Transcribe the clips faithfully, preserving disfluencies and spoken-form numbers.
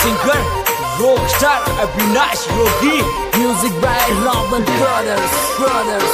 Singer rockstar Avinash Yogi. Music by Roban brothers brothers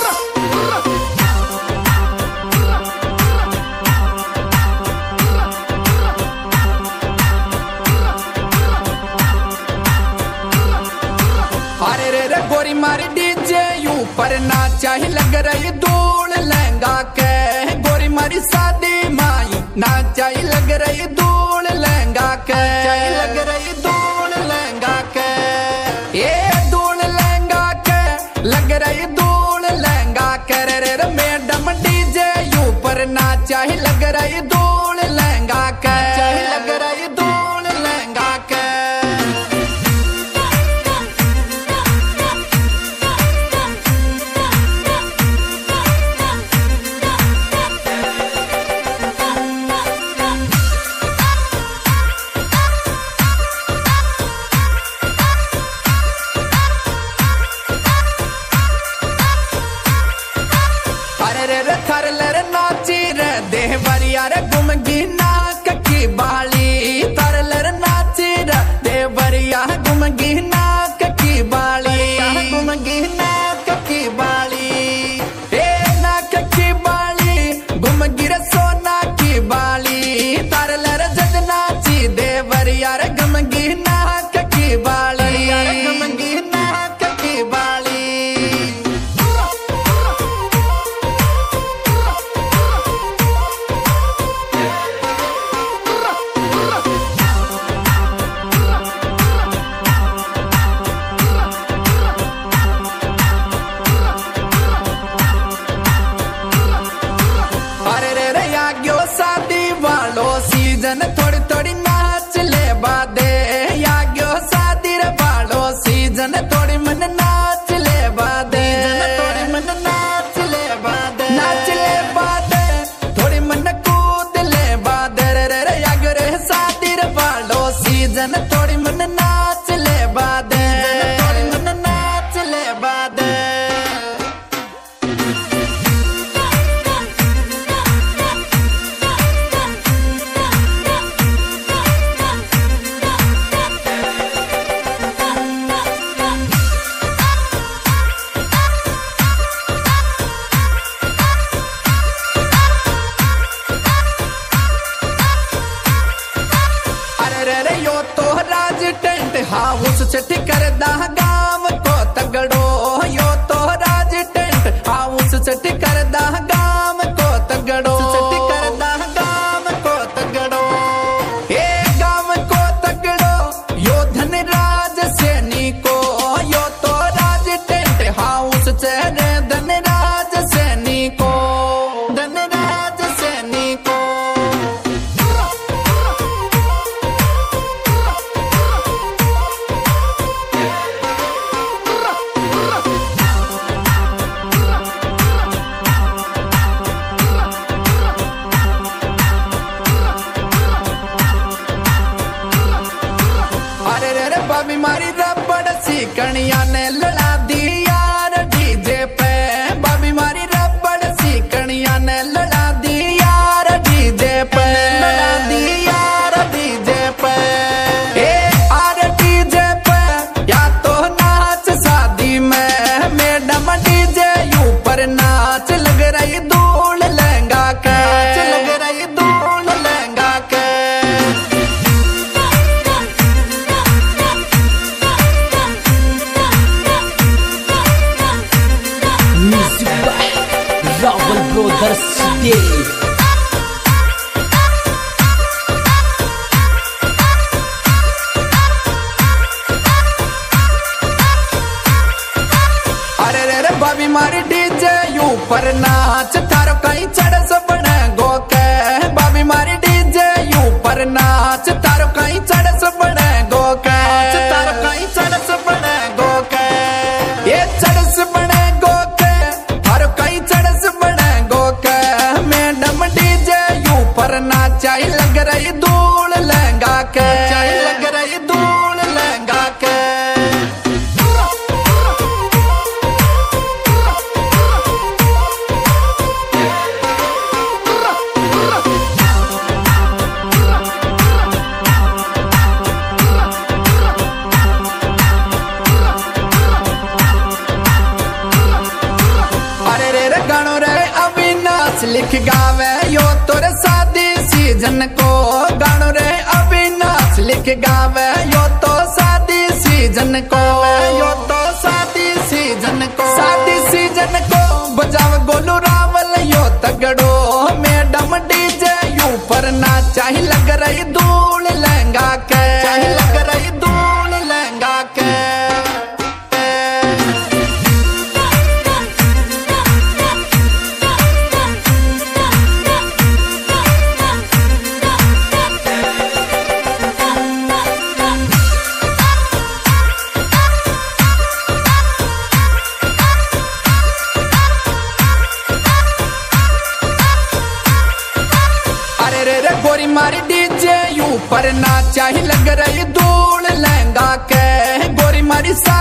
अरे रे रे गोरी मारी डीजे यू पर नाचा ही लग रही धूल लहंगा के। गोरी मारी शादी माई नाचा ही लग रही धूल लहंगा के। लग रही धूल लहंगा के ये धूल लहंगा के लग रही धूल लहंगा के। रे रे रे मैडम डीजे यू पर नाचा ही लग रही धूल लहंगा के। लग रही धूल लहंगा के। रे गुमगी नाक की बाली तरलर नाची रे देवरिया गुमगी नाक की बाली। गुमगी नाक की बाली ए नाक की बाली गुमगी रे सोना की बाली। तरलर जद नाची देवरिया रे गुमगी नाक की बाली। गुमगी नाक की बाली। सीजन थोड़ी थोड़ी नाच ले बादे या गयो शादी रे बालो सीजन थोड़ी मन नाच ले बादे। थोड़ी मन नाच ले बादे नाच ले बादे थोड़ी मन कूद ले बादे। रे रे रे या गयो रे शादी रे बालो सीजन थोड़ी मन नाच ले बादे। थोड़ी मन नाच ले बादे। हाउस छठ कर दा गाँव को तगड़ो यो तो राज टेंट। हाउस छठ कर दा गाँव को तगड़ो। छठ कर दा गाँव को तगड़ो ए गाँव को तगड़ो यो धनराज सैनी को। यो तो राज टेंट हाउस चेहरे धनराज सैनी को। धनराज सैनी को। बाबी मारी रबड़ सी कणिया ने लड़ा दी यार डीजे पे। बाबी मारी रबड़ सी कणिया ने लड़ा दी यार डीजे पे। लड़ा दी यार डीजे पे ए आर डीजे पे या तो नाच शादी में। मैडम डीजे यू पर नाच लग रही धूल लहंगा के। लग रही धूल लहंगा के। रॉबन ब्रदर्स अरे रे रे बाबी मारी डीजे यू पर नाच थारो कहीं चढ़स बने गो के। बाबी मारी डीजे यू पर नाच थारो कहीं चढ़स बने गो के। थारो कहीं चढ़स बने गो के ये चढ़स बने गो के। थारो कहीं चढ़स बने गो के। मैडम डीजे यू पर नाचा ही लग रही धूल लहंगा के। लग रही धूल लहंगा के। सीजन को गानो रे अविनाश लिख गावे यो तो शादी सीजन को यो तो शादी सीजन को शादी सीजन को बजाव गोलू रावल यो तगड़ो मैडम डीजे यू पर ना चाही लग रही धूल लहंगा के चाही लग रही धूल लहंगा के गोरी मारी डीजे यू पर ना चाही लग रही धूल लहंगा के गोरी मारी